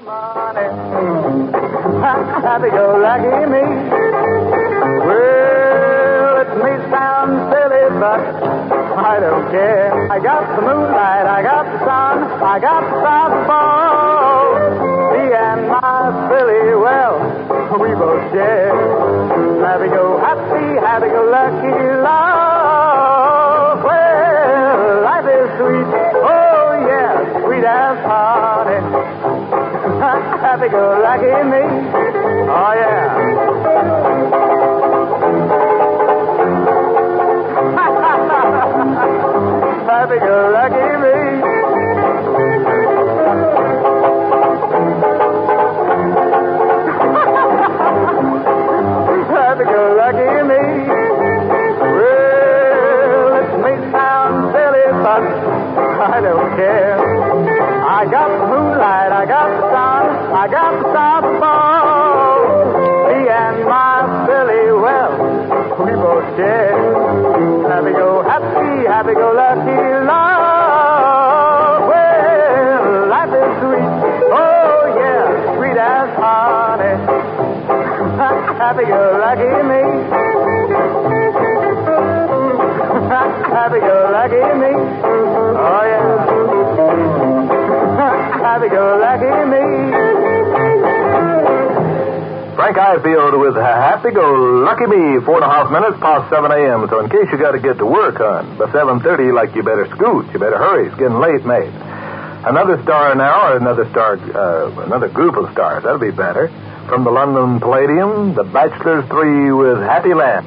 Money. Happy-go-lucky me. Well, it may sound silly, but I don't care. I got the moonlight, I got the sun, I got the South Pole. Me and my Billy, well, we both share. Happy-go-lucky love. Well, life is sweet. Oh, yeah, sweet as honey. Happy-go-lucky me. Oh, yeah. Happy-go-lucky me. Happy-go-lucky me. Well, it may sound silly, but I don't care. I got the moonlight, I got the sun, I got the South Pole. Me and my Billy, well, we both share. Happy-go-lucky love. Well, life is sweet. Oh, yeah, sweet as honey. Happy-go-lucky me. Happy-go-lucky me. Oh, yeah. Happy-go-lucky me. Frank Ifield with Happy-Go-Lucky Me, 4.5 minutes past 7 a.m. So in case you got to get to work, hon, by 7:30, like you better scoot. You better hurry. It's getting late, mate. Another star now, or another group of stars. That'll be better. From the London Palladium, the Bachelors 3 with Happy Land.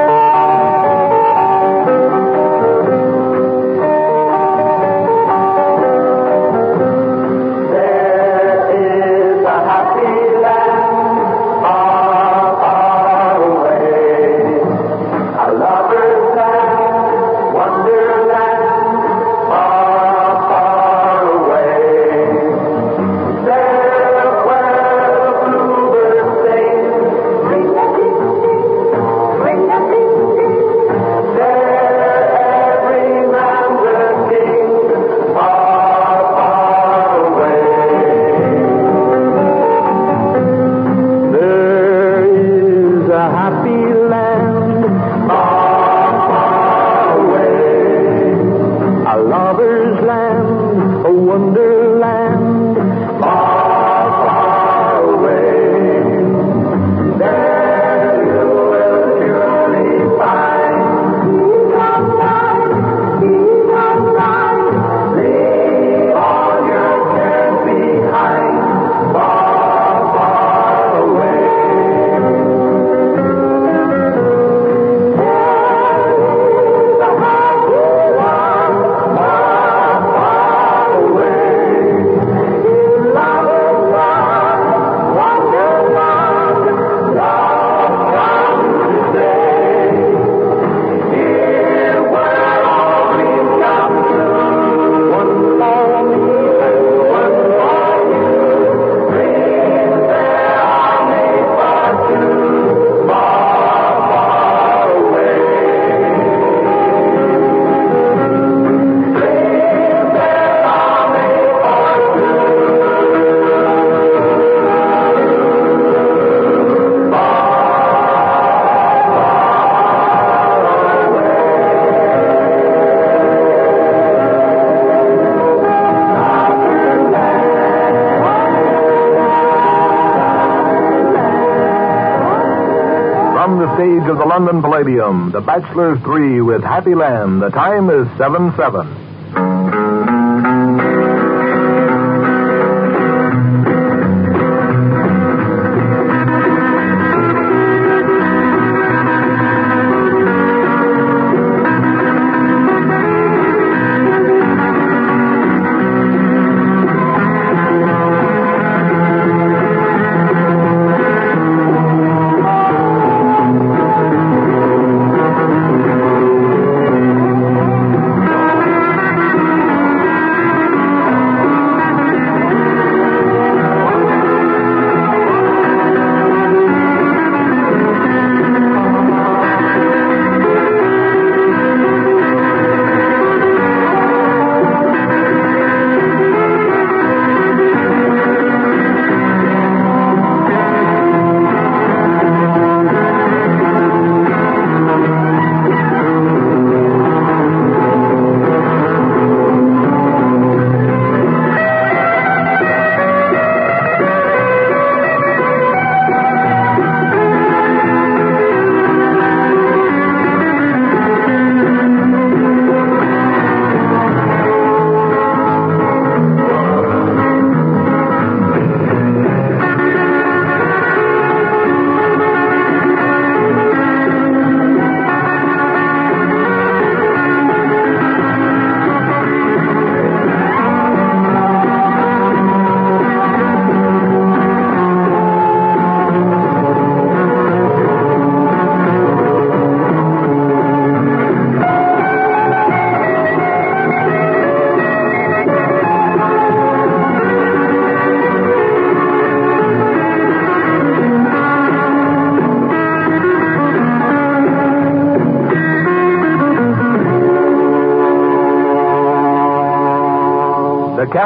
Stage of the London Palladium, the Bachelors 3 with Happy Land. The time is 7:07.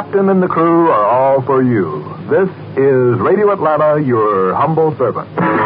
captain and the crew are all for you. This is Radio Atlanta, your humble servant.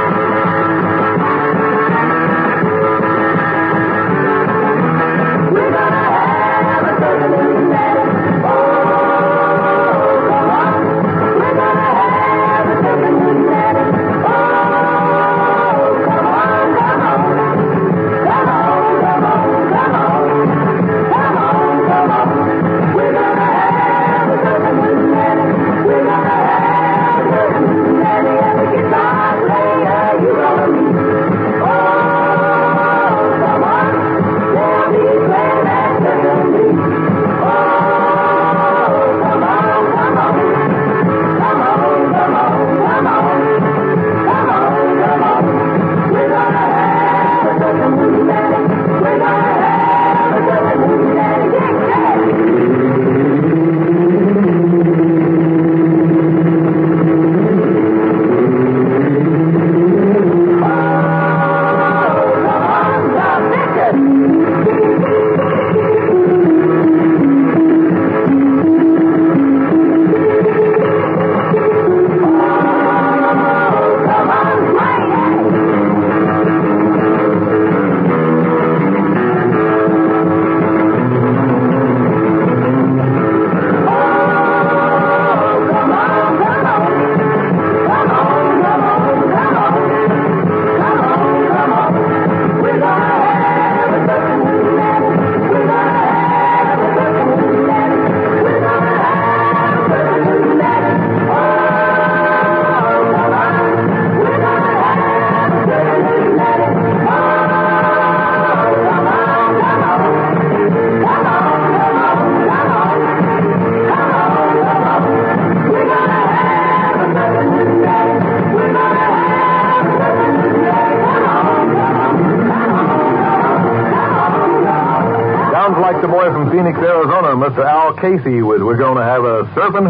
Phoenix, Arizona, Mr. Al Casey with We're Going to Have a Surfin'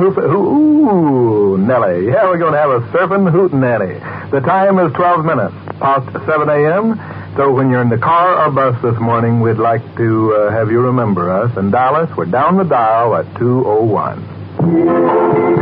Ooh, Nelly. Yeah, we're going to have a Surfin' Hootenanny. The time is 12 minutes past 7 a.m., so when you're in the car or bus this morning, we'd like to have you remember us and dial us. We're down the dial at 201.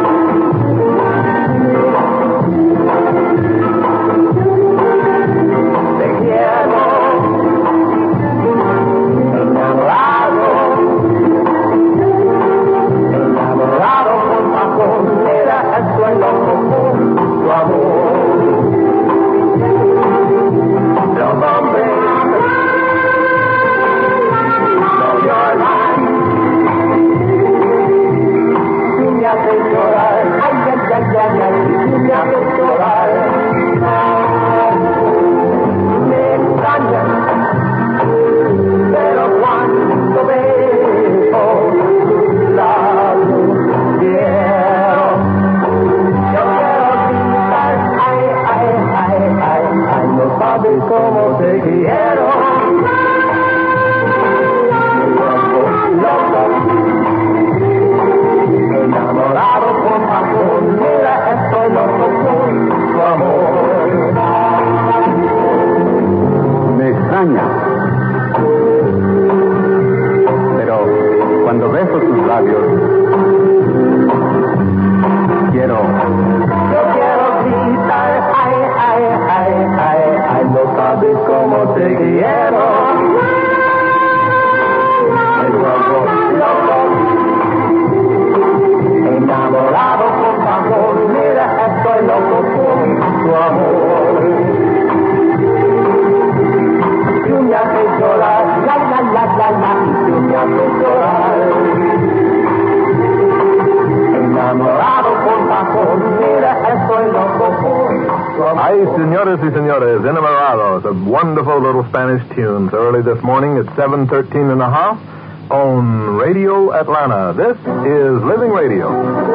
Ay, señores y señores, enamorados, a wonderful little Spanish tune. So early this morning at 7:13 and a half on Radio Atlanta. This is Living Radio.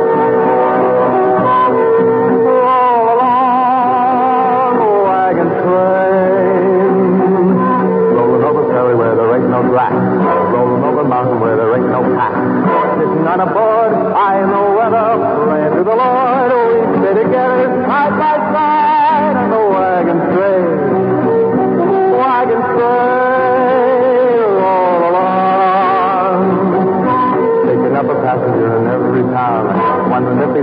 All along the wagon train, rolling over prairie where there ain't no grass, rolling over mountain where there ain't no path. Sitting on a board, I know weather, praying to the Lord, we stay together side by side on the wagon train. Wagon train, all along, taking up a passenger in every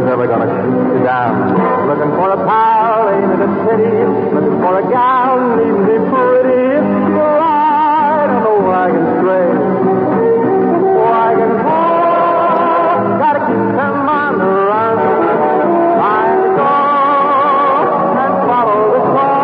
ever gonna shoot you down. Looking for a pal, ain't it a pity? Looking for a gal, needn't be pretty. If you ride on the wagon train, wagon home, gotta keep them on the run. Find the door and follow the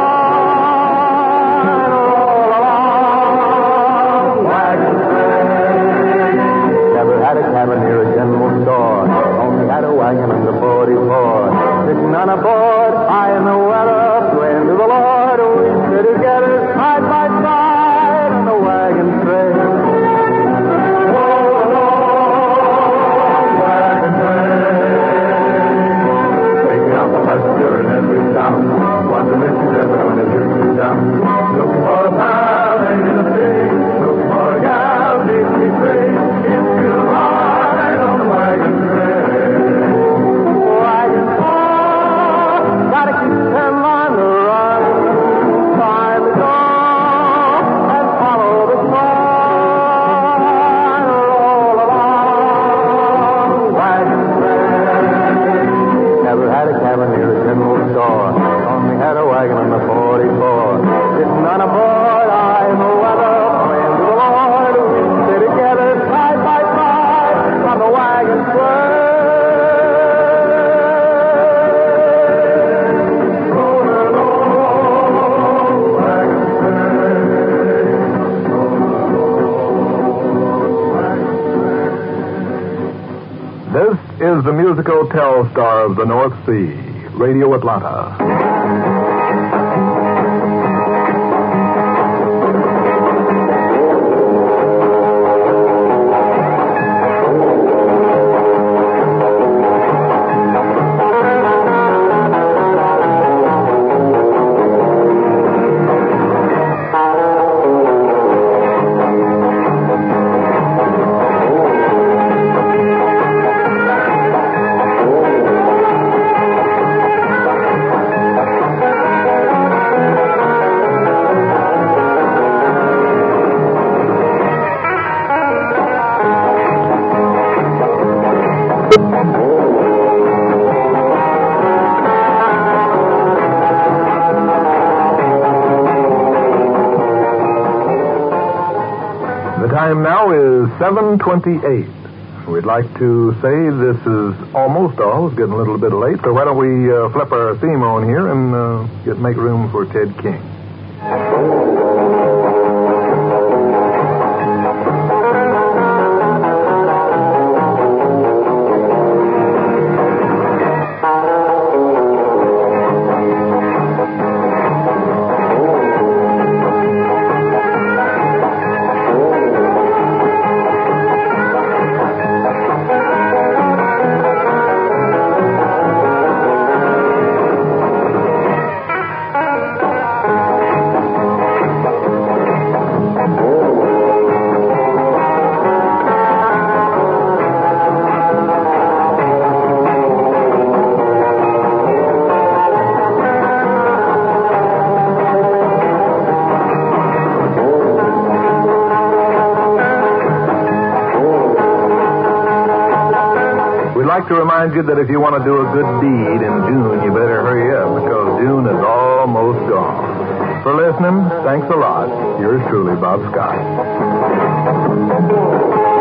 sign. Roll along, wagon train. Never had a cabin near a general store. Only had a wagon and a 44. Sitting on a board, high in the weather, praying to the Lord. We sit together, side by side, on the wagon train. Roll along, wagon train. Waking up a passenger in every town. Wonder if he's ever going to shoot you down. Looking for a pal, ain't in a thing. Looking for a gal, needs to be free. If you ride on the wagon train. Wagon train, gotta keep them on the run. Find the door and follow the sign. Roll along, wagon train. Never had a cabin near a general store. Only had a wagon on the 44. Sitting on a board, high in the weather, praying to the Lord. We sit together, side by side, on the wagon train. Rolling along, wagon train. This is the musical Telstar of the North Sea, Radio Atlanta. The time now is 7:28. We'd like to say this is almost all. It's getting a little bit late, so why don't we flip our theme on here and make room for Ted King. We'd like to remind you that if you want to do a good deed in June, you better hurry up because June is almost gone. For listening, thanks a lot. Yours truly, Bob Scott.